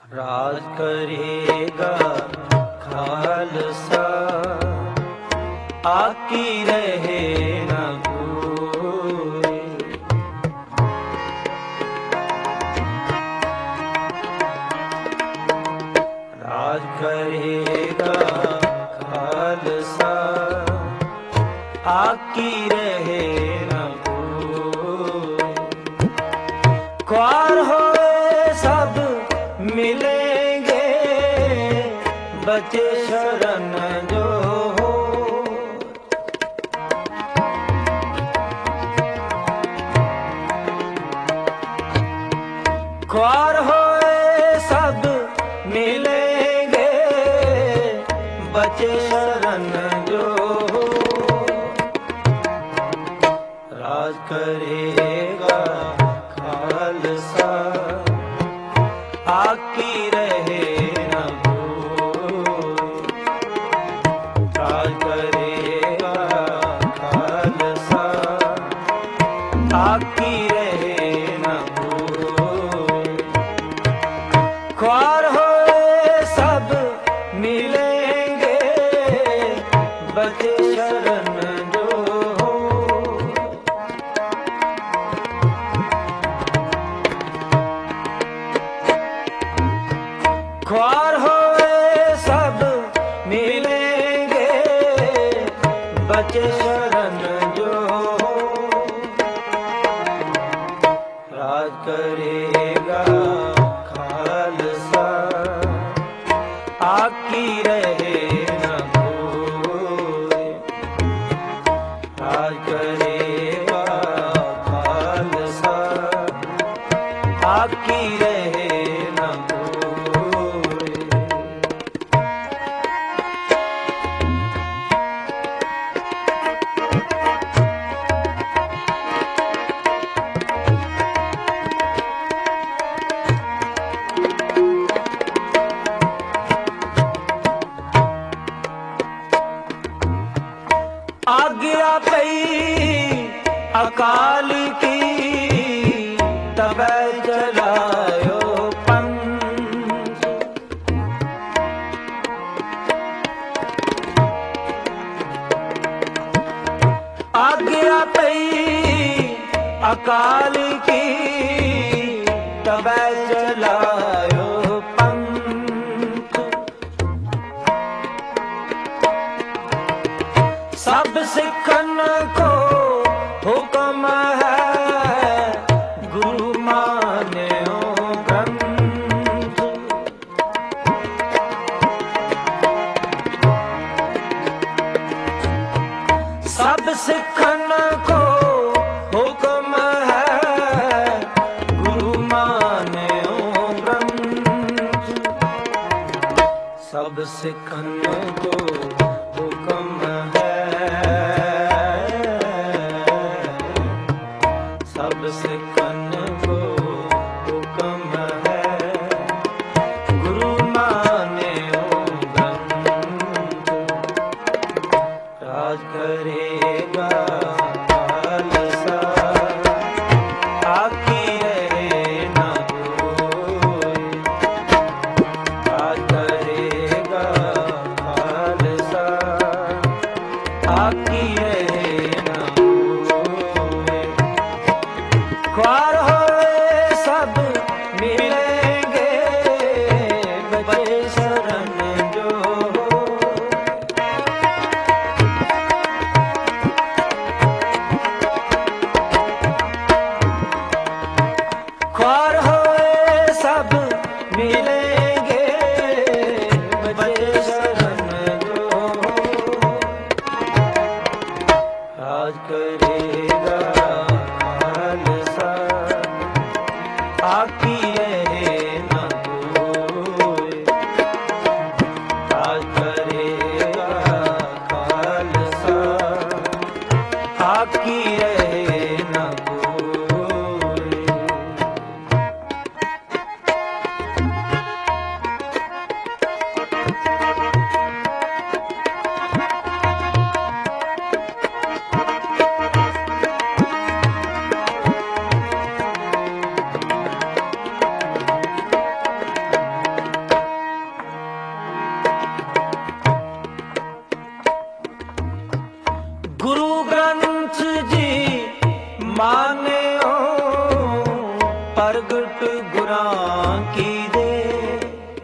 ਰਾਜ ਕਰੇਗਾ ਖਾਲਸਾ, ਆਕੀ ਰਹੇ ਨਾ ਕੋਈ। ਰਾਜ ਕਰੇਗਾ ਖਾਲਸਾ, ਆਕੀ ਰਹੇ ਨਾ ਕੋਈ। ख्वार होए सब मिलेंगे, बचे शरण जो हो। ख्वार होए सब मिलेंगे, बचे शरण जो हो। राज करेगा खालसा, आकी रहे न कोई। राज करेगा खालसा, आकी रहे न कोई। ख्वार होए सब मिलेंगे, बचे शरण जो हो। ख्वार होए सब मिलेंगे, बचे शरण जो हो। राज करेगा खालसा, आकी रहे न कोई। राज करेगा खालसा, आकी रहे न कोई। आज्ञा पई अकाल की, तबै चलायो पंथ। आज्ञा पई अकाल की, तबै चलायो पंथ। सब सिखन को हुक्म है, गुरु मान्यो ग्रंथ। सब सिखन को हुक्म है, गुरु मान्यो ग्रंथ। सब सिखन को हुक्म है, सब सिखन को हुक्म है, गुरु मान्यो ग्रंथ। राज करेगा खालसा, आकी रहे न कोई। राज करेगा खालसा, आकी रहे न कोई। ख्वार होए सब मिलेंगे, बचे शरण जो हो। ख्वार होए सब मिलेंगे, बचे शरण जो हो। राज करेगा खालसा, आकी रहे न कोई। राज करेगा खालसा, आकी रहे न कोई। ਪ੍ਰਗਟ ਗੁਰਾਂ ਕੀ ਦੇ।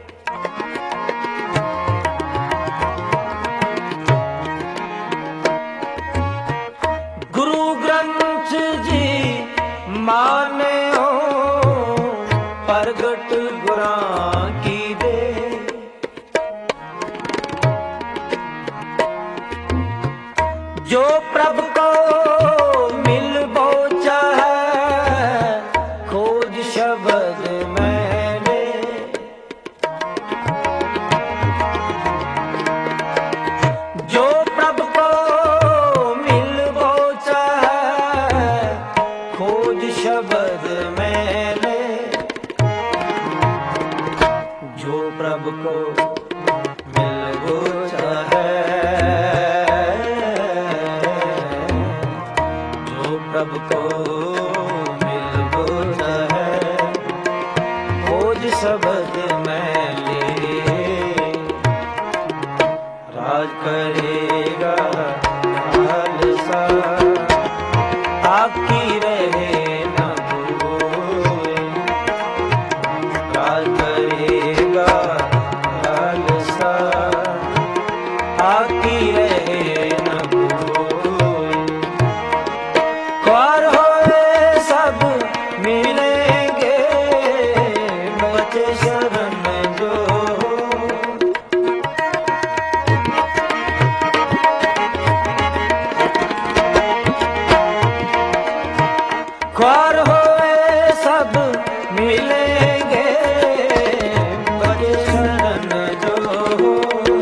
ਗੁਰੂ ਗ੍ਰੰਥ ਜੀ ਮਾਨਿਓ ਪ੍ਰਗਟ ਗੁਰਾਂ ਕੀ ਦੇ। ਜੋ ਪ੍ਰਭ ਕੋ ਮਿਲ ਬੋਚਾ ਹੈ ਖੋਜ ਸ਼ਬਦ ਮੈਨੇ। ਜੋ ਪ੍ਰਭ ਕੋ ਮਿਲ ਬੋਚਾ ਹੈ ਖੋਜ ਸ਼ਬਦ ਮੈਨੇ। ਜੋ ਪ੍ਰਭ ਕੋ ਮਿਲ ਬੋਚਾ ਹੈ ਪ੍ਰਭ ਕੋ ਮਿਲ ਬੋਝਾ ਹੈ ਖੋਜ ਸ਼ਬਦ ਮੈਲੇ। ਰਾਜ ਕਰੇਗਾ ਖਾਲਸਾ ਆਕੀ ਰਹੇ ਨਾ ਕੋਇ। ਰਾਜ ਕਰੇਗਾ ਖਾਲਸਾ ਆਕੀ ਰਹੇ ਨਾ ਕੋਇ। ख्वार होए सब मिलेंगे बचे शरण जो। ख्वार होए सब मिलेंगे बचे शरण जो।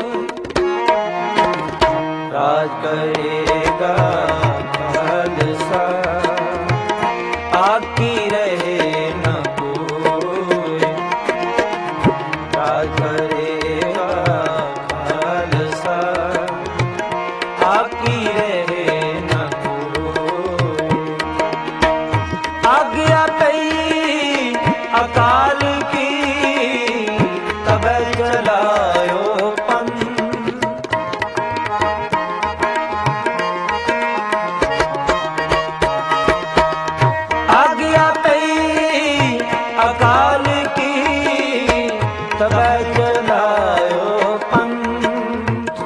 राज करेगा खालसा आकी रहे न कोई। राज करेगा खालसा आकी रहे न कोई। आज्ञा पई अकाल की तब चलायो पंथ। आज्ञा पई अकाल की तब चलायो पंथ।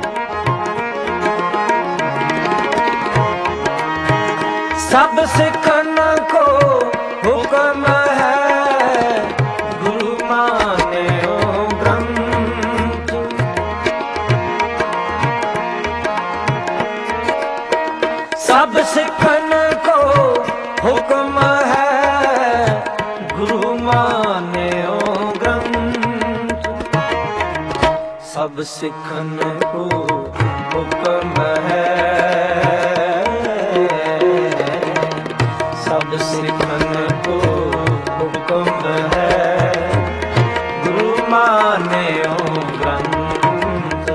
सब सिखन को हुक्म है गुरु मान्यो ग्रंथ। सब सिखन को हुक्म है गुरु मान्यो ग्रंथ। सब सिखन को हुक्म है सब सिखन को हुक्म है गुरु मान्यो ग्रंथ।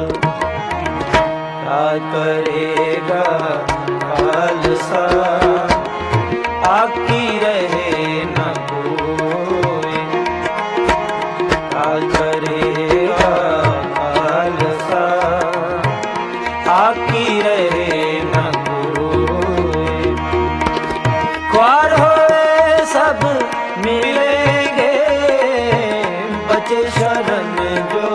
राज करेगा खालसा आकी रहे न कोई। राज करेगा खालसा आकी रहे न कोई। ख्वार होए सब मिलेंगे बचे शरण जो।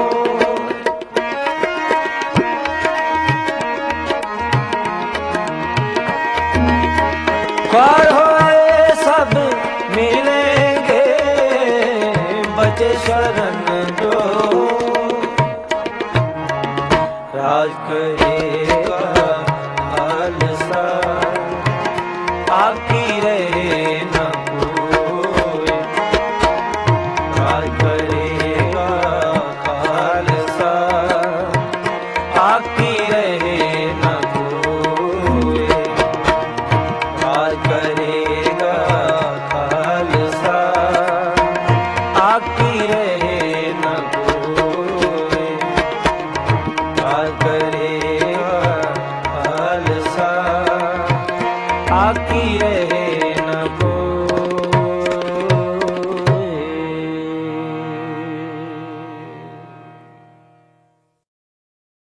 ख्वार होए सब मिलेंगे बचे शरण